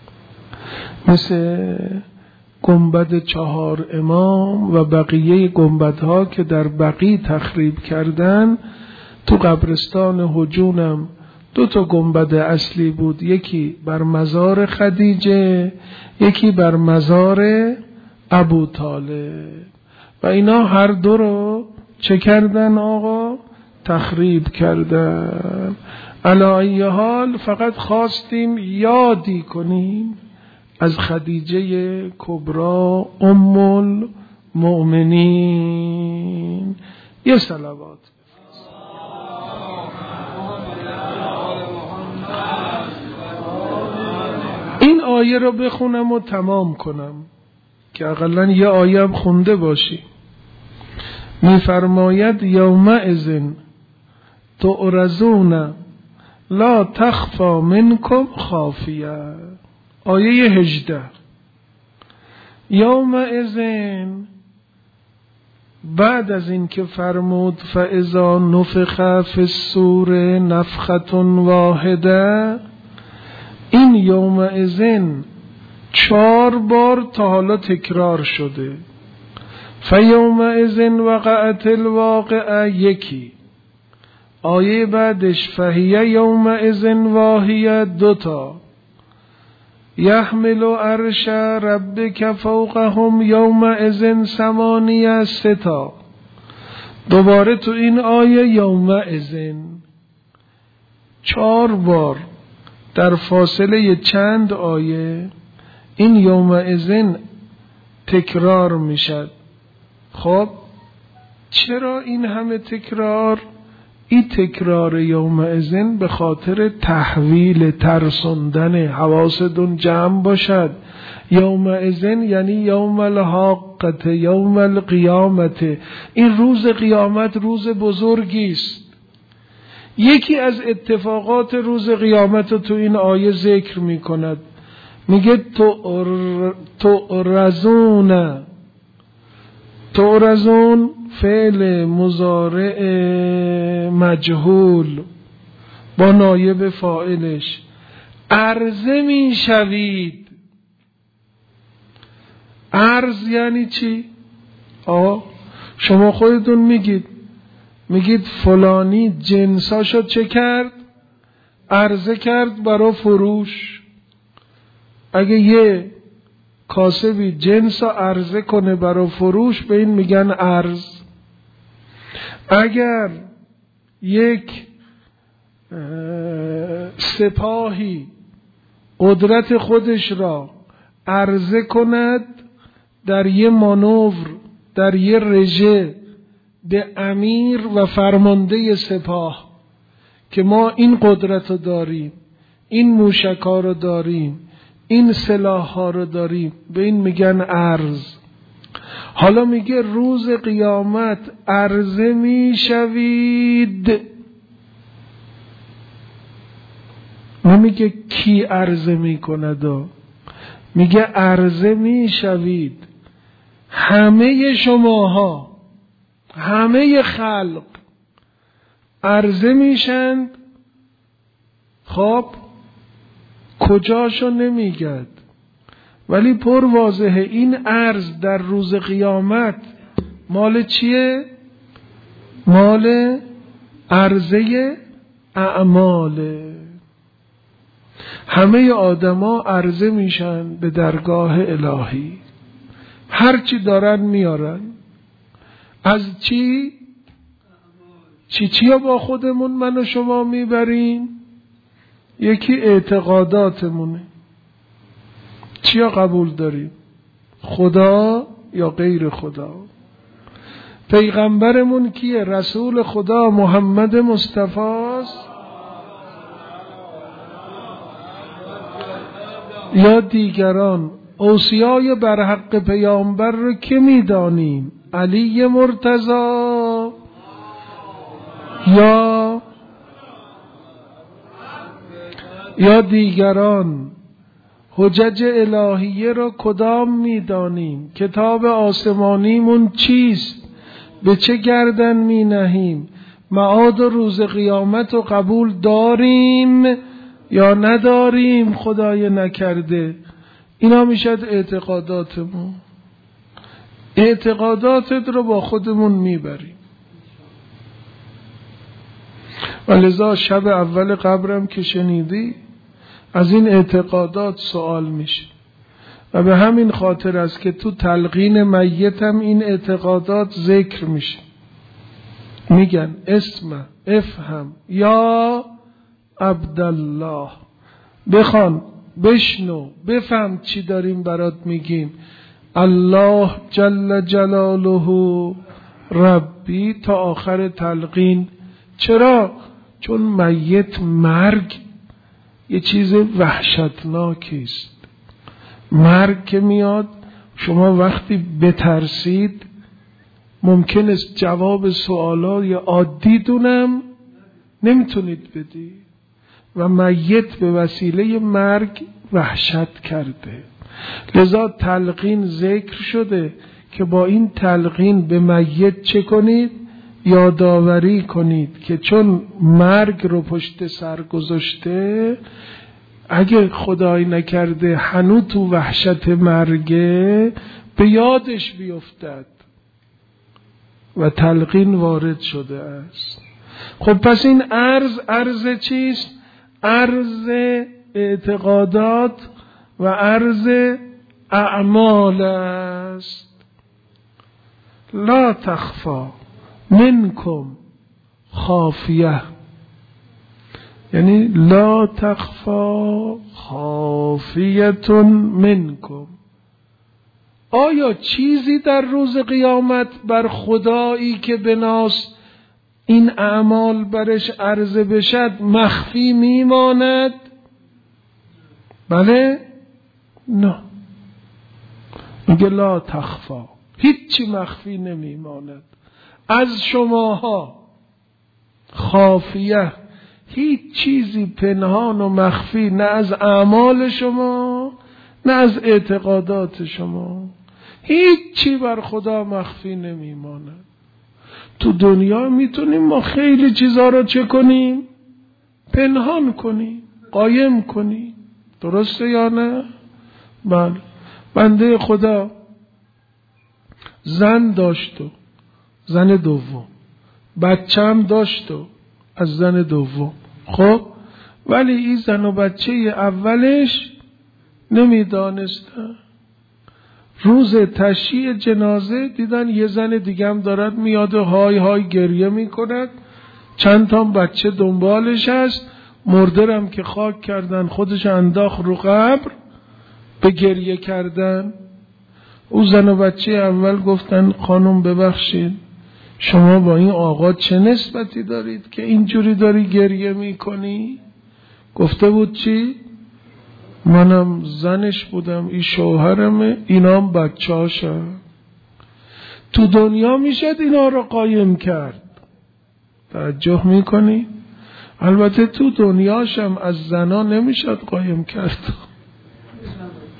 مثل گنبد 4 امام و بقیه گنبدها که در بقیع تخریب کردن. تو قبرستان هجونم 2 گنبد اصلی بود، یکی بر مزار خدیجه، یکی بر مزار ابو طالب، و اینا هر 2 رو چه کردن آقا؟ تخریب کردن. علی ای حال فقط خواستیم یادی کنیم از خدیجه کبرا ام المؤمنین. یه صلوات. این آیه رو بخونم و تمام کنم که اقلن یه آیه هم خونده باشی. میفرماید یومئذ تعرضون لا تخفی منکم خافیه. آیه 18. یومئذ بعد از این که فرمود فاذا نفخ فی الصور نفخة واحده، این یومئذ 4 بار تا حالا تکرار شده. فیومئذ وقعت الواقعه 1. آیه بعدش فهی یومئذ واهیه 2. یحمل عرش ربک فوقهم یومئذ 8 3. دوباره تو این آیه یومئذ 4 بار در فاصله چند آیه این یومئذ تکرار میشد. خب چرا این همه تکرار؟ این تکرار یومئذ به خاطر تحویل، ترسوندن. حواستون جمع باشد. یومئذ یعنی یوم الحاقه، یوم القیامت. این روز قیامت روز بزرگی است. یکی از اتفاقات روز قیامت رو تو این آیه ذکر می کند، میگه تعرضون فعل مضارع مجهول با نایب فاعلش، عرضه می شوید. عرض یعنی چی؟ شما خودتون میگید فلانی جنساشو چه کرد؟ عرضه کرد برای فروش. اگه یه کاسبی جنس عرضه کنه برای فروش، به این میگن عرض. اگر یک سپاهی قدرت خودش را عرضه کند در یه مانور، در یه رژه، به امیر و فرمانده سپاه که ما این قدرت رو داریم، این موشک‌ها رو داریم، این سلاح‌ها رو داریم، به این میگن عرض. حالا میگه روز قیامت عرضه میشوید. نمیگه کی عرضه میکند، میگه عرضه میشوید. همه شماها، همه خلق عرضه میشند. خب کجاشو نمیگد، ولی پر واضحه این عرض در روز قیامت مال چیه؟ مال عرضه اعماله. همه آدما عرضه میشن به درگاه الهی، هرچی دارن میارن. از چی با خودمون من و شما میبریم؟ یکی اعتقاداتمونه، چیا قبول داریم؟ خدا یا غیر خدا؟ پیغمبرمون کیه؟ رسول خدا محمد مصطفی است یا دیگران؟ اوصیای برحق پیامبر رو که میدانیم؟ علی مرتضی یا دیگران؟ حجج الهیه رو کدام میدانیم؟ کتاب آسمانیمون چیست؟ به چه گردن می نهیم؟ معاد و روز قیامت رو قبول داریم یا نداریم؟ خدای نکرده. اینا میشد اعتقاداتمون. اعتقاداتت رو با خودمون میبریم. ولذا شب اول قبرم که شنیدی از این اعتقادات سوال میشه و به همین خاطر است که تو تلقین میتم این اعتقادات ذکر میشه. میگن اسم افهم یا عبدالله، بخوان، بشنو، بفهم چی داریم برات میگیم. الله جل جلاله ربی تا آخر تلقین. چرا؟ چون میت مرگ یه چیز وحشتناکی است. مرگ که میاد شما وقتی بترسید ممکن است جواب سوالات یا عادی دونم نمیتونید بدی و میت به وسیله مرگ وحشت کرده. لذا تلقین ذکر شده که با این تلقین به میت چه کنید؟ یادآوری کنید که چون مرگ رو پشت سر گذاشته، اگه خدای نکرده هنوز تو وحشت مرگه به یادش بیفتد و تلقین وارد شده است. خب پس این عرض چیست؟ عرض اعتقادات و عرض اعمال است. لا تخفا منکم خافیه، یعنی لا تخفا خافیتون منکم. آیا چیزی در روز قیامت بر خدایی که بناس این اعمال برش عرضه بشد مخفی میماند؟ بله؟ نه. میگه لا تخفا، هیچی مخفی نمیماند از شماها. خافیه، هیچ چیزی پنهان و مخفی نه از اعمال شما نه از اعتقادات شما. هیچی بر خدا مخفی نمیماند. تو دنیا میتونیم ما خیلی چیزا رو چه کنیم؟ پنهان کنیم، قایم کنیم. درسته یا نه؟ بله. بنده خدا زن داشت و زن دوم، بچه هم داشت و از زن دوم. خب ولی این زن و بچه اولش نمیدانستن. روز تشییع جنازه دیدن یه زن دیگه هم دارد میاد و های های گریه میکند، چند تا بچه دنبالش هست. مردرم که خاک کردن خودش انداخت رو قبر به گریه کردن. او زن و بچه اول گفتن خانم ببخشید شما با این آقا چه نسبتی دارید که اینجوری داری گریه میکنی؟ گفته بود چی؟ منم زنش بودم، این شوهرمه، اینام بچه هاشم. تو دنیا میشد اینا رو قایم کرد. توجه میکنی؟ البته تو دنیاشم از زنا نمیشد قایم کرد.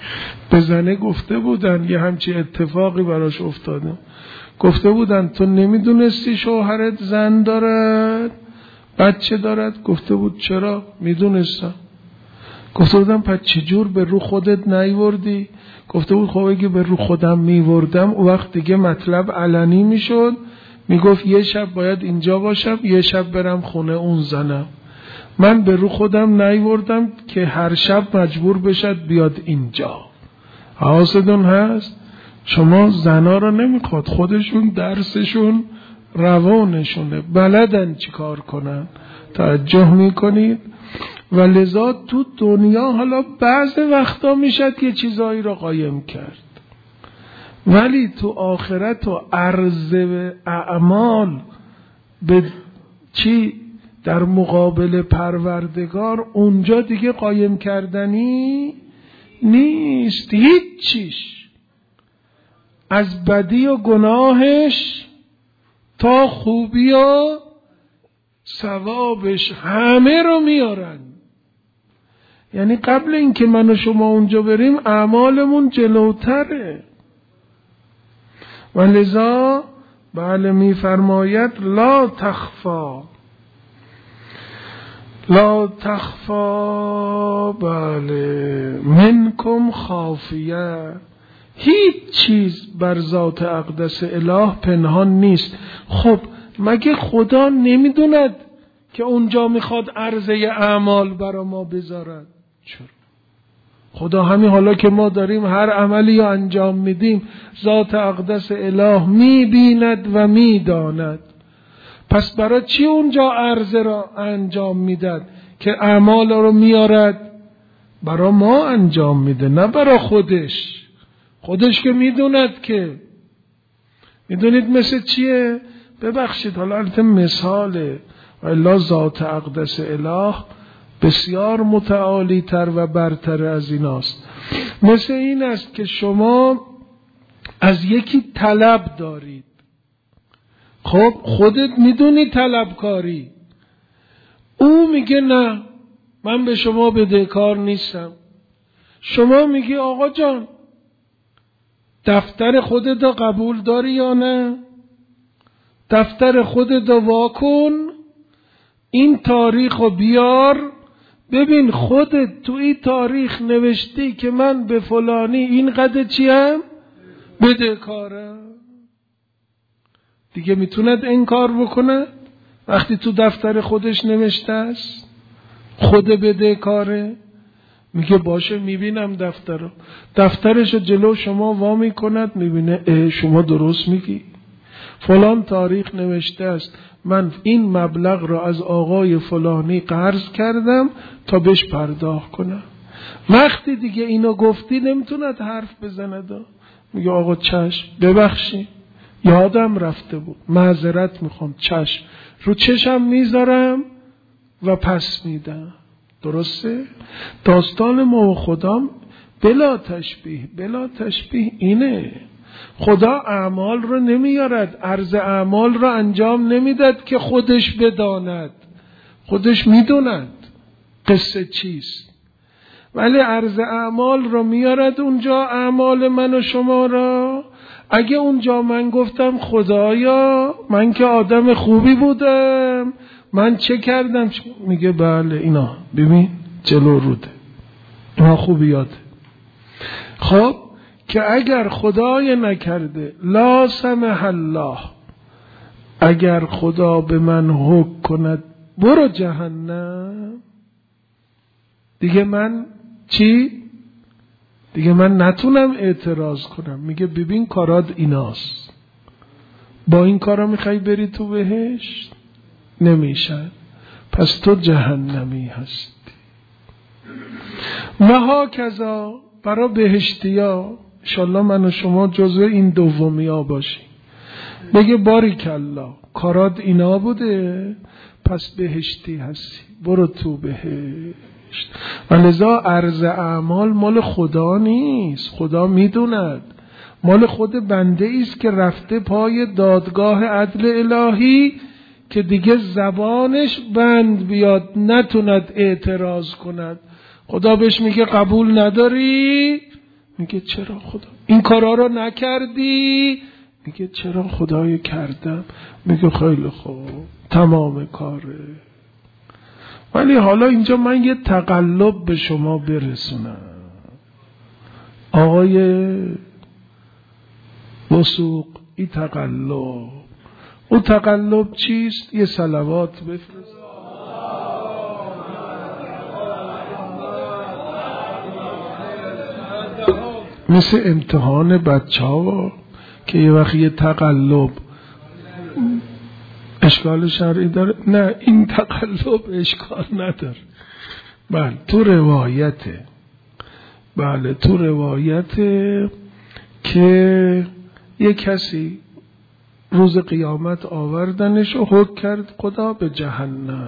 به زنه گفته بودن، یه همچی اتفاقی براش افتاده، گفته بودن تو نمیدونستی شوهرت زن دارد، بچه دارد؟ گفته بود چرا؟ میدونستم. گفته بودم پس چجور به رو خودت نیوردی؟ گفته بود خب اگه به رو خودم میوردم اون وقت دیگه مطلب علنی میشد، میگفت یه شب باید اینجا باشم، یه شب برم خونه اون زنم. من به رو خودم نیوردم که هر شب مجبور بشد بیاد اینجا. حواستون هست؟ شما زنا رو نمیخواد، خودشون درسشون روانشونه، بلدن چی کار کنن. توجه میکنید؟ و لذا تو دنیا حالا بعض وقتا میشد یه چیزایی رو قایم کرد، ولی تو آخرت و عرض اعمال به چی در مقابل پروردگار، اونجا دیگه قایم کردنی نیست. هیچ چیش از بدی و گناهش تا خوبی و ثوابش همه رو میارن. یعنی قبل اینکه من و شما اونجا بریم اعمالمون جلوتره. و لذا بله میفرماید لا تخفا بله منکم خافیه، هیچ چیز بر ذات اقدس اله پنهان نیست. خب مگه خدا نمیدوند که اونجا میخواد عرضه اعمال برا ما بذارد؟ چرا؟ خدا همین حالا که ما داریم هر عملی رو انجام میدیم ذات اقدس اله میبیند و میداند. پس برای چی اونجا عرضه را انجام میداد که اعمال رو میارد؟ برای ما انجام میده، نه برای خودش. خودش که میدوند که میدونید مثل چیه؟ ببخشید حالا البته مثاله، الا ذات اقدس اله بسیار متعالی تر و برتر از ایناست. مثل این است که شما از یکی طلب دارید، خب خودت میدونی طلبکاری، او میگه نه من به شما بدهکار نیستم. شما میگی آقا جان دفتر خودت رو قبول داری یا نه؟ دفتر خودت رو واکن، این تاریخ رو بیار، ببین خودت تو این تاریخ نوشتی که من به فلانی اینقدر چیم؟ بدهکارم. دیگه میتوند انکار بکنه وقتی تو دفتر خودش نوشته است خود بدهکاره؟ میگه باشه میبینم دفترشو جلو شما وا میکند، میبینه شما درست میگی، فلان تاریخ نوشته است من این مبلغ را از آقای فلانی قرض کردم تا بهش پرداخت کنم. وقتی دیگه اینو گفتی نمیتوند حرف بزند، میگه آقا چشم ببخشی یادم رفته بود، معذرت میخوام، چشم رو چشم میذارم و پس میدم. درسته؟ داستان ما و خدام بلا تشبیه اینه. خدا اعمال رو نمیارد، عرض اعمال رو انجام نمیداد که خودش بداند، خودش میدوند قصه چیست، ولی عرض اعمال رو میارد اونجا، اعمال من و شما را. اگه اونجا من گفتم خدایا من که آدم خوبی بودم، من چه کردم؟ میگه بله اینا ببین جلو روده، اینا خوبیاته. خب که اگر خدای نکرده لا سمح الله، اگر خدا به من حکم کند برو جهنم، دیگه من چی؟ دیگه من نتونم اعتراض کنم. میگه ببین کارات ایناست، با این کارا میخوای بری تو بهشت؟ نمیشن، پس تو جهنمی هستی. و ها کذا برای بهشتیا، انشالله من و شما جزو این دومیا باشیم. بگه باریکالله کارات اینا بوده پس بهشتی هستی، برو تو بهشت. و لذا عرض اعمال مال خدا نیست، خدا میدوند مال خود بنده ایست که رفته پای دادگاه عدل الهی که دیگه زبانش بند بیاد نتوند اعتراض کند. خدا بهش میگه قبول نداری؟ میگه چرا خدا این کارا رو نکردی؟ میگه چرا خدای کردم. میگه خیلی خوب، تمام کاره. ولی حالا اینجا من یه تقلب به شما برسونم. آقای وثوق، این تقلب، اون تقلب چیست؟ یه صلوات بفرست. مثل امتحان بچه ها که یه وقت یه تقلب اشکال شرعی داره. نه، این تقلب اشکال نداره. بله تو روایته، بله تو روایته که یه کسی روز قیامت آوردنش و حکم کرد خدا به جهنم.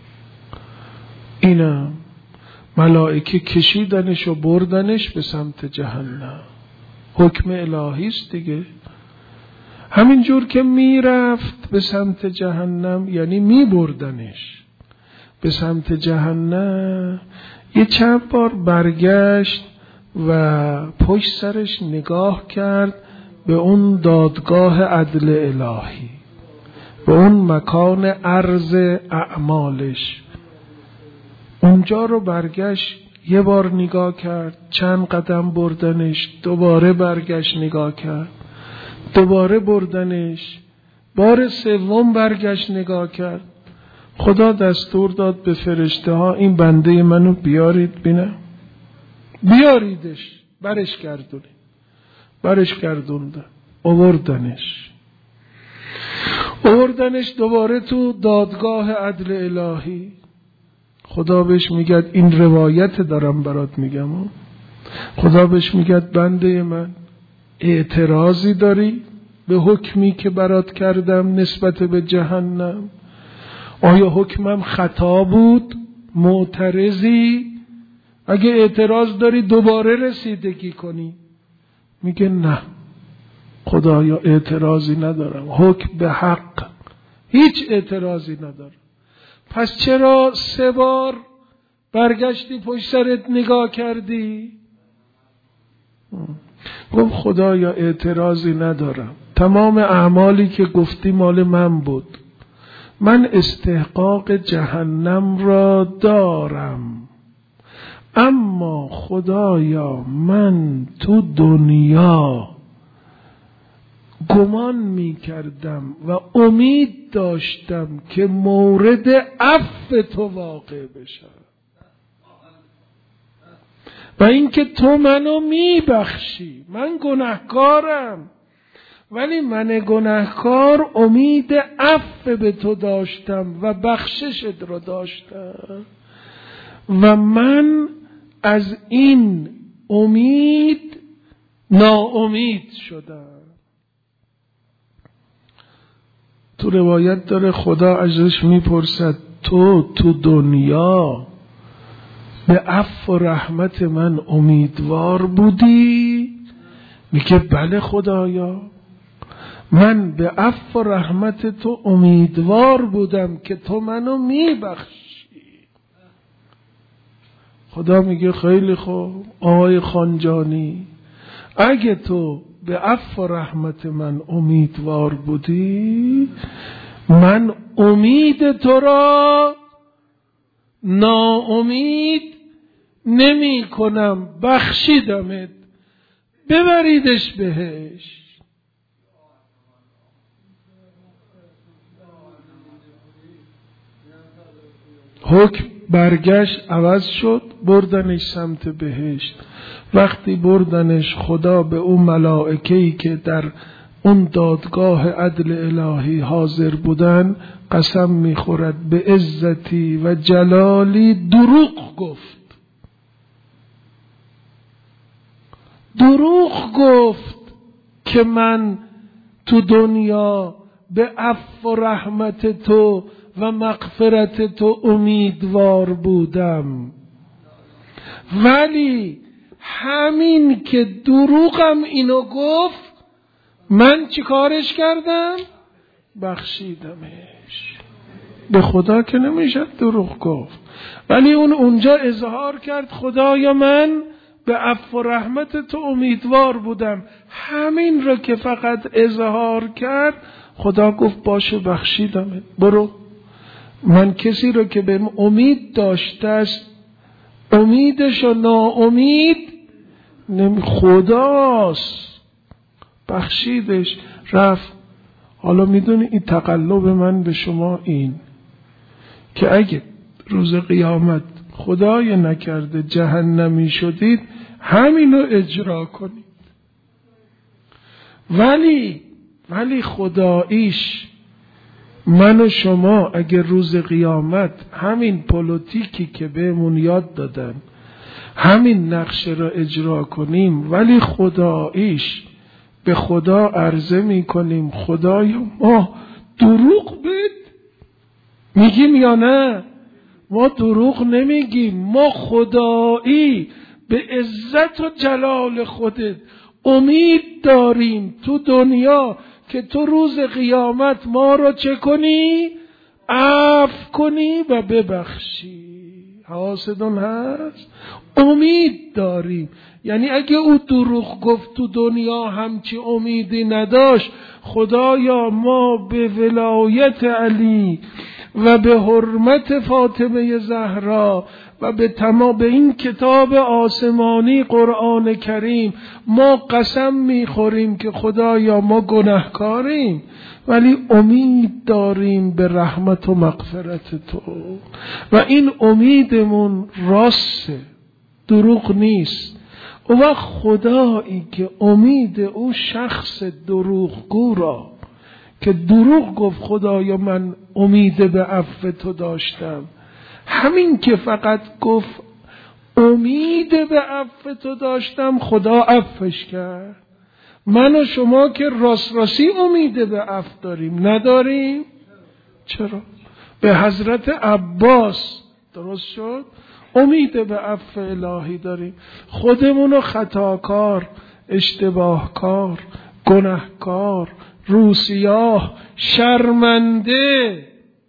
اینم ملائکه کشیدنش و بردنش به سمت جهنم. حکم الهی است دیگه. همینجور که میرفت به سمت جهنم، یعنی میبردنش به سمت جهنم، یه چند بار برگشت و پشت سرش نگاه کرد به اون دادگاه عدل الهی، به اون مکان عرض اعمالش. اونجا رو برگشت یه بار نگاه کرد، چند قدم بردنش، دوباره برگشت نگاه کرد، دوباره بردنش، بار سوم برگشت نگاه کرد. خدا دستور داد به فرشته ها این بنده منو بیارید بینم. بیاریدش، برش گردونی. برش گردوندن، آوردنش دوباره تو دادگاه عدل الهی. خدا بهش میگه این روایت دارم برات میگم. خدا بهش میگه بنده من اعتراضی داری به حکمی که برات کردم نسبت به جهنم؟ آیا حکمم خطا بود؟ معترضی؟ اگه اعتراض داری دوباره رسیدگی کنی. میگه نه خدایا اعتراضی ندارم، حکم به حق، هیچ اعتراضی ندارم. پس چرا 3 بار برگشتی پشت سرت نگاه کردی؟ گفت خدایا اعتراضی ندارم، تمام اعمالی که گفتی مال من بود، من استحقاق جهنم را دارم، اما خدایا من تو دنیا گمان می کردم و امید داشتم که مورد عفو تو واقع بشم و اینکه تو منو می بخشی. من گناهکارم، ولی من گناهکار امید عفو به تو داشتم و بخششت رو داشتم و من از این امید ناامید شدم. تو روایت داره خدا ازش میپرسد تو دنیا به عفو و رحمت من امیدوار بودی؟ میگه بله خدایا، من به عفو و رحمت تو امیدوار بودم که تو منو میبخشی. خدا میگه خیلی خوب آقای خانجانی، اگه تو به عفو و رحمت من امیدوار بودی، من امید تو را ناامید نمی کنم، بخشیدمت، ببریدش بهش. حکم برگشت، عوض شد، بردنش سمت بهشت. وقتی بردنش، خدا به اون ملائکه‌ای که در اون دادگاه عدل الهی حاضر بودن قسم میخورد به عزتی و جلالی دروغ گفت. دروغ گفت که من تو دنیا به عفو و رحمت تو و مغفرت تو امیدوار بودم، ولی همین که دروغم اینو گفت، من چی کارش کردم؟ بخشیدمش. به خدا که نمیشه دروغ گفت، ولی اون اونجا اظهار کرد خدایا من به عفو و رحمت تو امیدوار بودم. همین را که فقط اظهار کرد، خدا گفت باشه بخشیدم، برو. من کسی را که بهم امید داشته است، امیدش و ناامید خداست، بخشیدش، رفت. حالا میدونی این تقلب من به شما این که اگه روز قیامت خدای نکرده جهنمی شدید، همینو اجرا کنید. ولی خداییش من و شما اگه روز قیامت همین پلیتیکی که بهمون یاد دادن، همین نقشه را اجرا کنیم، ولی خداییش به خدا عرضه میکنیم خدایا ما دروغ بد میگیم یا نه؟ ما دروغ نمیگیم، ما خدایی به عزت و جلال خودت امید داریم تو دنیا که تو روز قیامت ما رو چه کنی؟ عفو کنی و ببخشی. حواستون هست؟ امید داریم. یعنی اگه او دروغ گفت تو دنیا همچی امیدی نداشت، خدایا ما به ولایت علی و به حرمت فاطمه زهرا و به این کتاب آسمانی قرآن کریم ما قسم میخوریم که خدایا ما گناهکاریم، ولی امید داریم به رحمت و مغفرت تو و این امیدمون راسته، دروغ نیست. و وقت خدایی که امید او شخص دروغگو را که دروغ گفت خدایا من امید به عفو تو داشتم، همین که فقط گفت امید به عفو تو داشتم، خدا عفوش کرد. من و شما که راستی امید به عفو داریم نداریم؟ چرا؟ به حضرت عباس درست شد امید به عفو الهی داریم. خودمونو خطاکار، اشتباهکار، گناهکار، روسیاه، شرمنده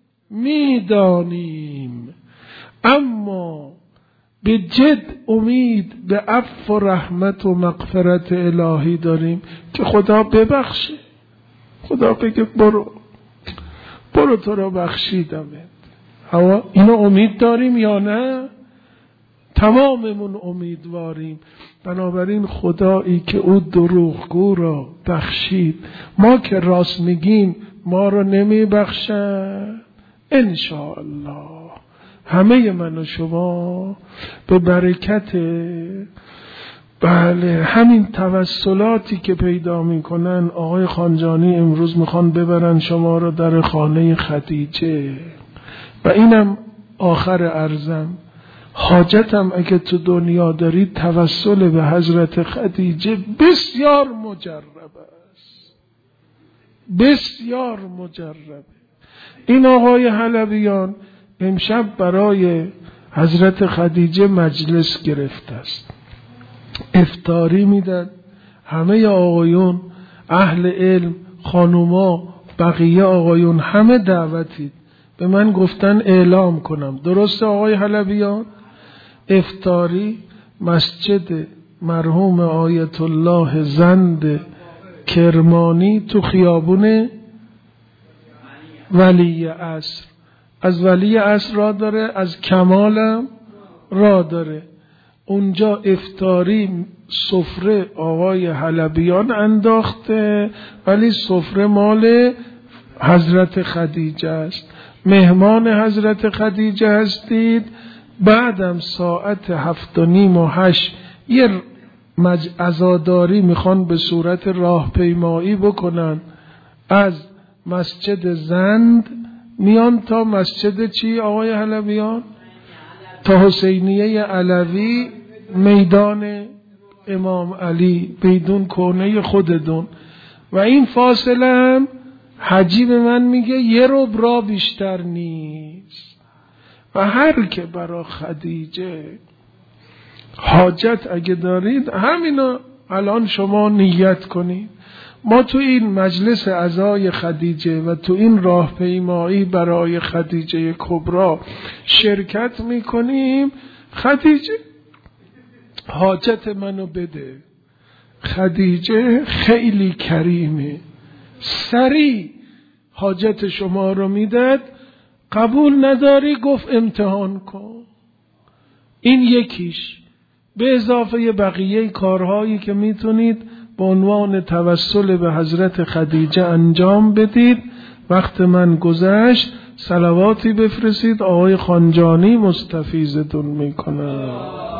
میدانیم، اما به جد امید به عفو و رحمت و مغفرت الهی داریم که خدا ببخشه. خدا بگه برو تو را بخشیدمت. اینو امید داریم یا نه؟ تماممون امیدواریم. بنابراین خدایی که او دروغگو را بخشید، ما که راست میگیم ما را نمی بخشد. انشاءالله همه من و شما به برکت همین توسلاتی که پیدا میکنن، آقای خانجانی امروز میخوان ببرن شما را در خانه خدیجه و اینم آخر عرضم، حاجتم اگه تو دنیا دارید توسل به حضرت خدیجه بسیار مجرب است، بسیار مجربه. این آقای حلبیان امشب برای حضرت خدیجه مجلس گرفته است، افطاری میدن، همه آقایون اهل علم، خانوما، بقیه آقایون همه دعوتید. به من گفتن اعلام کنم، درسته آقای حلبیان؟ افطاری مسجد مرحوم آیت الله زند کرمانی تو خیابون ولی عصر. از ولی عصر را داره، از کمالم را داره. اونجا افطاری سفره آقای حلبیان انداخته، ولی سفره مال حضرت خدیجه است. مهمان حضرت خدیجه هستید. بعدم ساعت 7:30 و 8 یه عزاداری میخوان به صورت راهپیمایی بکنن، از مسجد زند میان تا مسجد چی آقای حلبیان؟ تا حسینیه علوی، میدان امام علی، میدون کهنه خودتون. و این فاصله هم حجی به من میگه 1 ربع بیشتر نیست. و هر که برا خدیجه حاجت اگه دارید، همینا الان شما نیت کنید. ما تو این مجلس عزای خدیجه و تو این راهپیمایی برای خدیجه کبرا شرکت میکنیم. خدیجه حاجت منو بده. خدیجه خیلی کریمه، سریع حاجت شما رو میداد. قبول نداری؟ گفت امتحان کن. این یکیش، به اضافه بقیه کارهایی که میتونید به عنوان توسل به حضرت خدیجه انجام بدید. وقت من گذشت، صلواتی بفرستید، آقای خانجانی مستفیضتون میکنه.